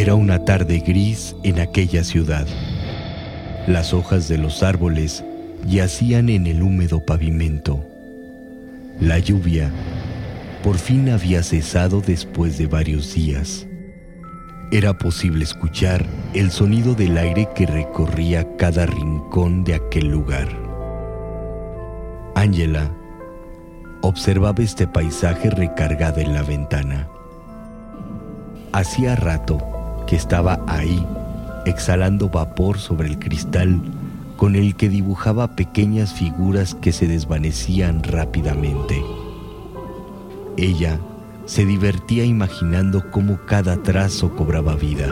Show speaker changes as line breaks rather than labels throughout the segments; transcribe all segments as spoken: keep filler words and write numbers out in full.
Era una tarde gris en aquella ciudad. Las hojas de los árboles yacían en el húmedo pavimento. La lluvia por fin había cesado después de varios días. Era posible escuchar el sonido del aire que recorría cada rincón de aquel lugar. Ángela observaba este paisaje recargada en la ventana. Hacía rato que estaba ahí, exhalando vapor sobre el cristal con el que dibujaba pequeñas figuras que se desvanecían rápidamente. Ella se divertía imaginando cómo cada trazo cobraba vida.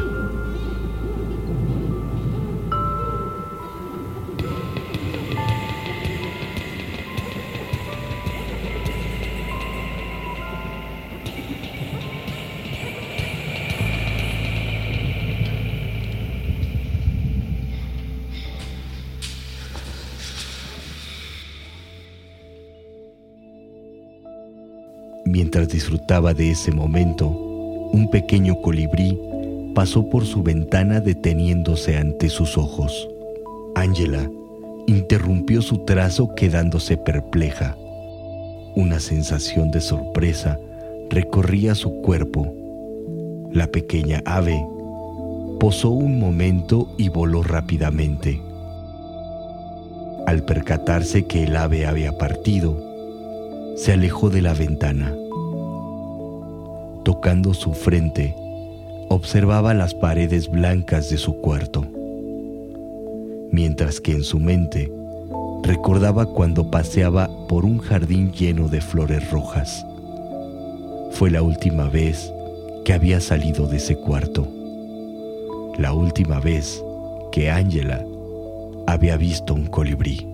Mientras disfrutaba de ese momento, un pequeño colibrí pasó por su ventana deteniéndose ante sus ojos. Ángela interrumpió su trazo quedándose perpleja. Una sensación de sorpresa recorría su cuerpo. La pequeña ave posó un momento y voló rápidamente. Al percatarse que el ave había partido, se alejó de la ventana. Tocando su frente, observaba las paredes blancas de su cuarto, mientras que en su mente recordaba cuando paseaba por un jardín lleno de flores rojas. Fue la última vez que había salido de ese cuarto, la última vez que Ángela había visto un colibrí.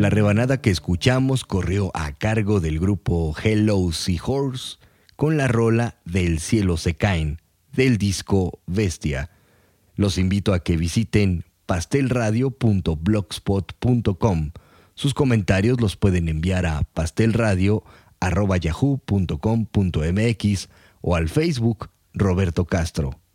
La rebanada que escuchamos corrió a cargo del grupo Hello Seahorse con la rola Del cielo se caen, del disco Bestia. Los invito a que visiten pastelradio punto blogspot punto com. Sus comentarios los pueden enviar a pastelradio arroba yahoo punto com punto mx o al Facebook Roberto Castro.